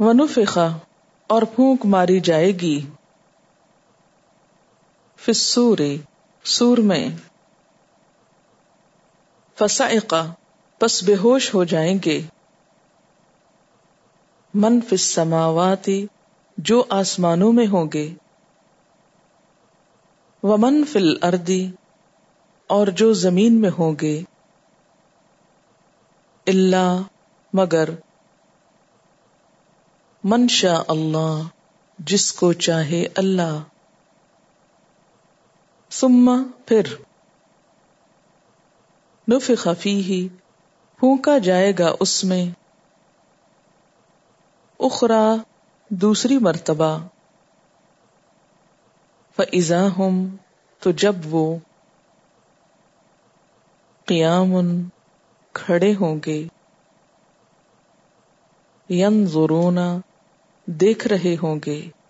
ونفخ اور پھونک ماری جائے گی، فی الصور سور میں، فصعق پس بے ہوش ہو جائیں گے، من فی السماوات جو آسمانوں میں ہوں گے، ومن فی الارض اور جو زمین میں ہوں گے، الا مگر من شاء اللہ جس کو چاہے اللہ، ثم پھر نفخ فیہ پھونکا جائے گا اس میں، اخرى دوسری مرتبہ، فاذا ہم تو جب وہ قیام کھڑے ہوں گے، ینظرون دیکھ رہے ہوں گے،